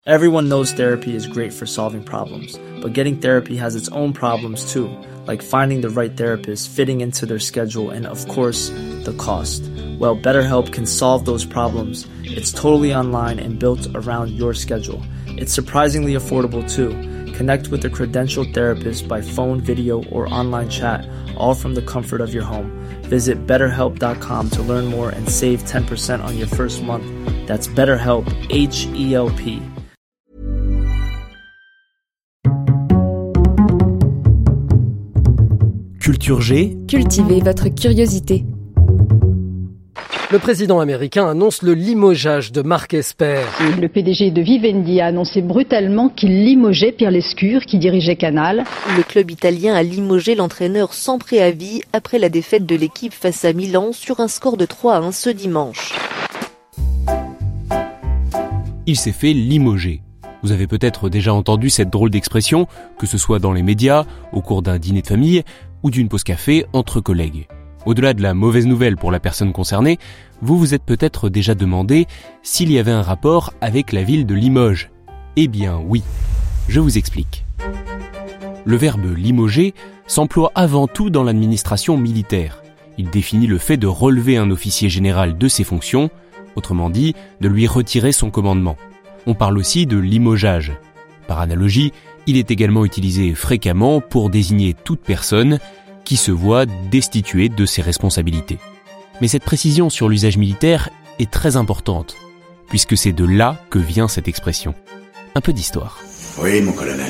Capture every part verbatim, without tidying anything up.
Everyone knows therapy is great for solving problems, but getting therapy has its own problems too, like finding the right therapist, fitting into their schedule, and of course, the cost. Well, BetterHelp can solve those problems. It's totally online and built around your schedule. It's surprisingly affordable too. Connect with a credentialed therapist by phone, video, or online chat, all from the comfort of your home. Visit better help dot com to learn more and save ten percent on your first month. That's BetterHelp, H E L P. Culture G. Cultivez votre curiosité. Le président américain annonce le limogeage de Marc Esper. Le P D G de Vivendi a annoncé brutalement qu'il limogeait Pierre Lescure, qui dirigeait Canal. Le club italien a limogé l'entraîneur sans préavis après la défaite de l'équipe face à Milan sur un score de trois à un ce dimanche. Il s'est fait limoger. Vous avez peut-être déjà entendu cette drôle d'expression, que ce soit dans les médias, au cours d'un dîner de famille ou d'une pause café entre collègues. Au-delà de la mauvaise nouvelle pour la personne concernée, vous vous êtes peut-être déjà demandé s'il y avait un rapport avec la ville de Limoges. Eh bien oui, je vous explique. Le verbe limoger s'emploie avant tout dans l'administration militaire. Il définit le fait de relever un officier général de ses fonctions, autrement dit, de lui retirer son commandement. On parle aussi de limogeage. Par analogie, il est également utilisé fréquemment pour désigner toute personne qui se voit destituée de ses responsabilités. Mais cette précision sur l'usage militaire est très importante, puisque c'est de là que vient cette expression. Un peu d'histoire. Oui, mon colonel.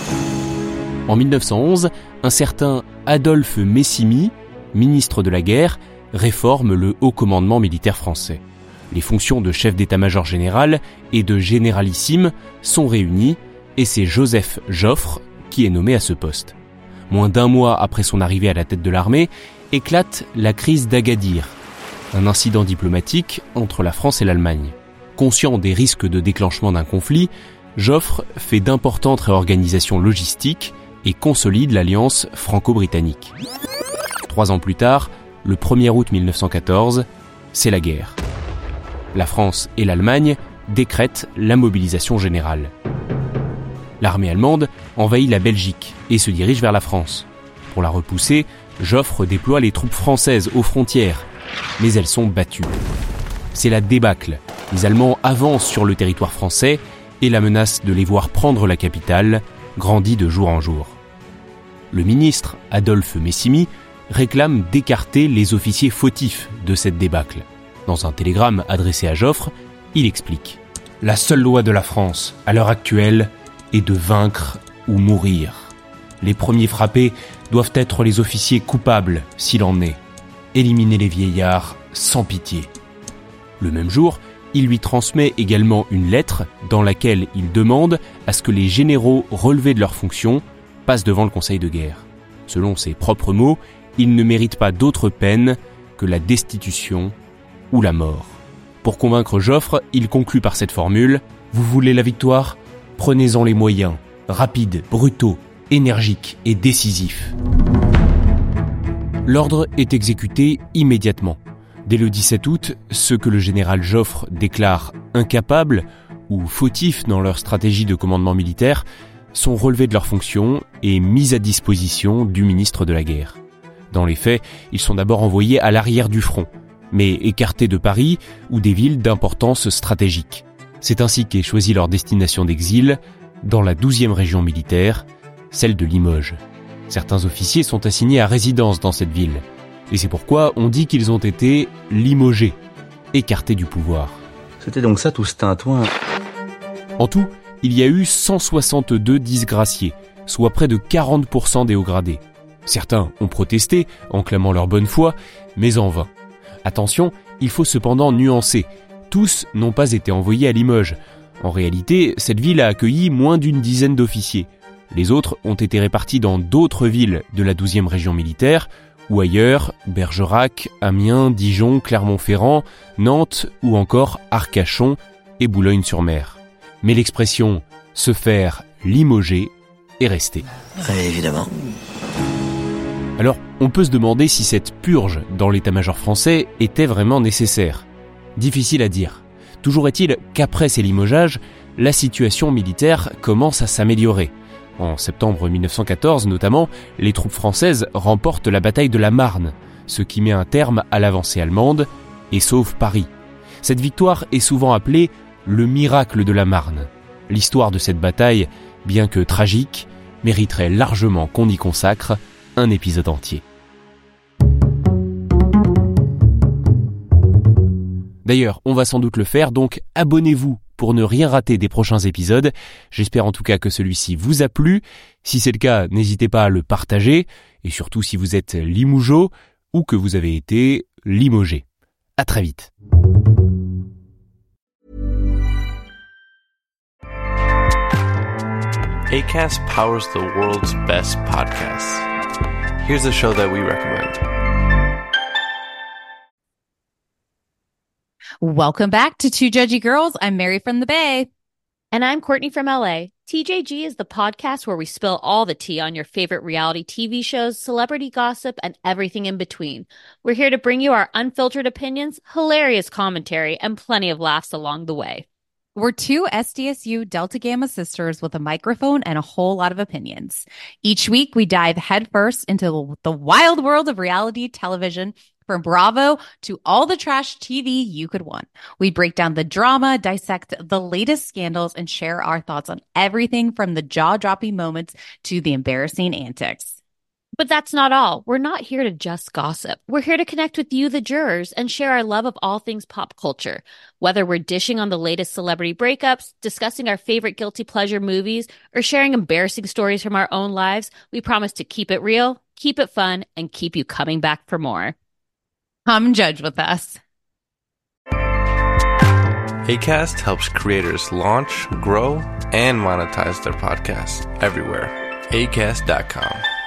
En mille neuf cent onze, un certain Adolphe Messimy, ministre de la guerre, réforme le haut commandement militaire français. Les fonctions de chef d'état-major général et de généralissime sont réunies, et c'est Joseph Joffre qui est nommé à ce poste. Moins d'un mois après son arrivée à la tête de l'armée, éclate la crise d'Agadir, un incident diplomatique entre la France et l'Allemagne. Conscient des risques de déclenchement d'un conflit, Joffre fait d'importantes réorganisations logistiques et consolide l'alliance franco-britannique. Trois ans plus tard, le premier août mille neuf cent quatorze, c'est la guerre. La France et l'Allemagne décrètent la mobilisation générale. L'armée allemande envahit la Belgique et se dirige vers la France. Pour la repousser, Joffre déploie les troupes françaises aux frontières, mais elles sont battues. C'est la débâcle. Les Allemands avancent sur le territoire français et la menace de les voir prendre la capitale grandit de jour en jour. Le ministre Adolphe Messimy réclame d'écarter les officiers fautifs de cette débâcle. Dans un télégramme adressé à Joffre, il explique « La seule loi de la France, à l'heure actuelle, est de vaincre ou mourir. Les premiers frappés doivent être les officiers coupables, s'il en est. Éliminer les vieillards sans pitié. » Le même jour, il lui transmet également une lettre dans laquelle il demande à ce que les généraux relevés de leurs fonctions passent devant le Conseil de guerre. Selon ses propres mots, ils ne méritent pas d'autre peine que la destitution ou la mort. Pour convaincre Joffre, il conclut par cette formule « Vous voulez la victoire ? Prenez-en les moyens, rapides, brutaux, énergiques et décisifs. » L'ordre est exécuté immédiatement. Dès le dix-sept août, ceux que le général Joffre déclare incapables ou fautifs dans leur stratégie de commandement militaire sont relevés de leurs fonctions et mis à disposition du ministre de la guerre. Dans les faits, ils sont d'abord envoyés à l'arrière du front, mais écartés de Paris ou des villes d'importance stratégique. C'est ainsi qu'est choisie leur destination d'exil dans la douzième région militaire, celle de Limoges. Certains officiers sont assignés à résidence dans cette ville, et c'est pourquoi on dit qu'ils ont été limogés, écartés du pouvoir. C'était donc ça tout ce tintouin. En tout, il y a eu cent soixante-deux disgraciés, soit près de quarante pour cent des hauts gradés. Certains ont protesté en clamant leur bonne foi, mais en vain. Attention, il faut cependant nuancer. Tous n'ont pas été envoyés à Limoges. En réalité, cette ville a accueilli moins d'une dizaine d'officiers. Les autres ont été répartis dans d'autres villes de la douzième région militaire, ou ailleurs, Bergerac, Amiens, Dijon, Clermont-Ferrand, Nantes ou encore Arcachon et Boulogne-sur-Mer. Mais l'expression « se faire limoger » est restée. Oui, évidemment. Alors, on peut se demander si cette purge dans l'état-major français était vraiment nécessaire. Difficile à dire. Toujours est-il qu'après ces limogeages, la situation militaire commence à s'améliorer. En septembre mille neuf cent quatorze notamment, les troupes françaises remportent la bataille de la Marne, ce qui met un terme à l'avancée allemande et sauve Paris. Cette victoire est souvent appelée le miracle de la Marne. L'histoire de cette bataille, bien que tragique, mériterait largement qu'on y consacre un épisode entier. D'ailleurs, on va sans doute le faire, donc abonnez-vous pour ne rien rater des prochains épisodes. J'espère en tout cas que celui-ci vous a plu. Si c'est le cas, n'hésitez pas à le partager, et surtout si vous êtes limougeot ou que vous avez été limogé. À très vite. Acast powers the world's best podcasts. Here's a show that we recommend. Welcome back to Two Judgy Girls. I'm Mary from the Bay. And I'm Courtney from L A. T J G is the podcast where we spill all the tea on your favorite reality T V shows, celebrity gossip, and everything in between. We're here to bring you our unfiltered opinions, hilarious commentary, and plenty of laughs along the way. We're two S D S U Delta Gamma sisters with a microphone and a whole lot of opinions. Each week, we dive headfirst into the wild world of reality television, from Bravo to all the trash T V you could want. We break down the drama, dissect the latest scandals, and share our thoughts on everything from the jaw-dropping moments to the embarrassing antics. But that's not all. We're not here to just gossip. We're here to connect with you, the jurors, and share our love of all things pop culture. Whether we're dishing on the latest celebrity breakups, discussing our favorite guilty pleasure movies, or sharing embarrassing stories from our own lives, we promise to keep it real, keep it fun, and keep you coming back for more. Come judge with us. Acast helps creators launch, grow, and monetize their podcasts everywhere. Acast dot com.